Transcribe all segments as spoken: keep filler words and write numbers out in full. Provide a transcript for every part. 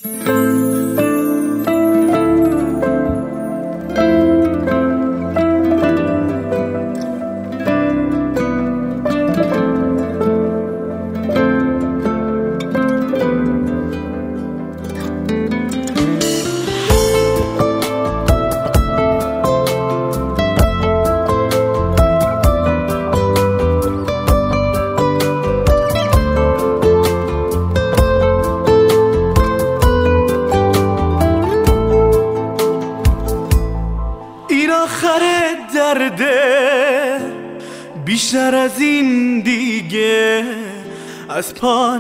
درده بیشتر از این دیگه از پا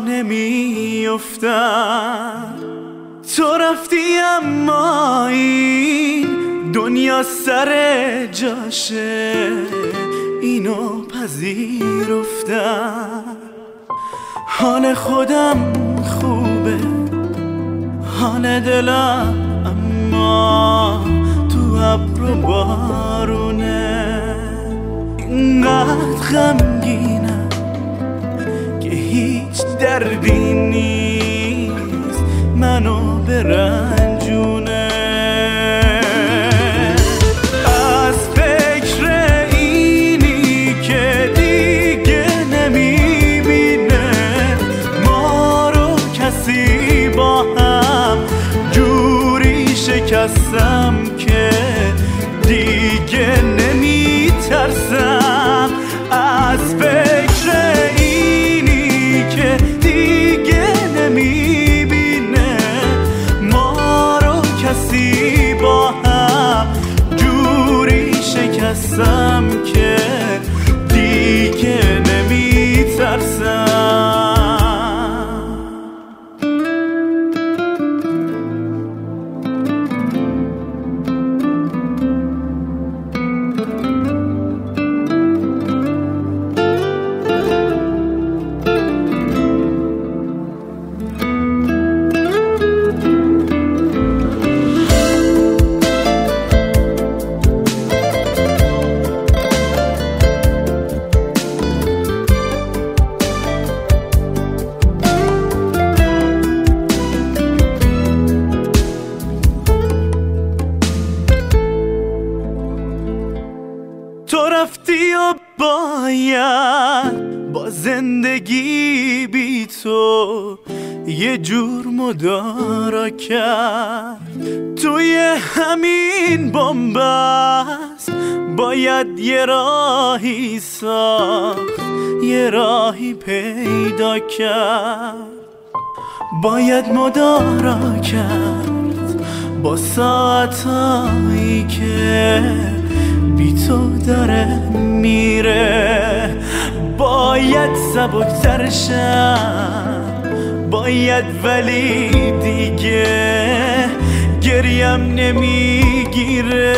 نمیافتم. تو رفتی اما این دنیا سر جاشه، اینو پذیرفتم. حال خودم خوبه، حال دلم اما تو ابر و بارونه. اینقدر غمگینم که هیچ دردی نیست منو برنجونه. از فکر اینی که دیگه نمیبینه ما رو کسی با هم، جوری شکستم که دیگه نمیترسم. از فکر اینی که دیگه نمیبینه ما رو کسی با هم، جوری شکستم که دیگه نمیترسم. تو رفتی و باید با زندگی بی تو یه جور مدارا کرد. توی همین بنبست باید یه راهی ساخت، یه راهی پیدا کرد. باید مدارا کرد با ساعتایی که بی تو داره میره. باید سبکتر شم، باید ولی دیگه گریم نمیگیره.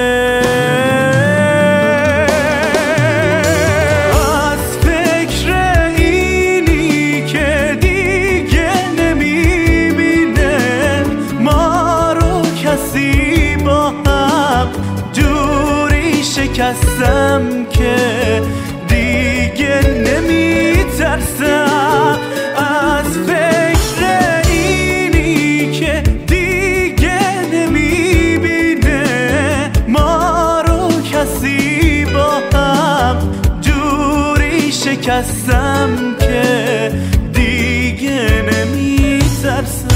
از فکر اینی که دیگه نمیبینه ما رو کسی با هم، جوری شکستم که دیگه نمیترسم. از فکر اینی که دیگه نمیبینه ما رو کسی با هم، جوری شکستم که دیگه نمیترسم.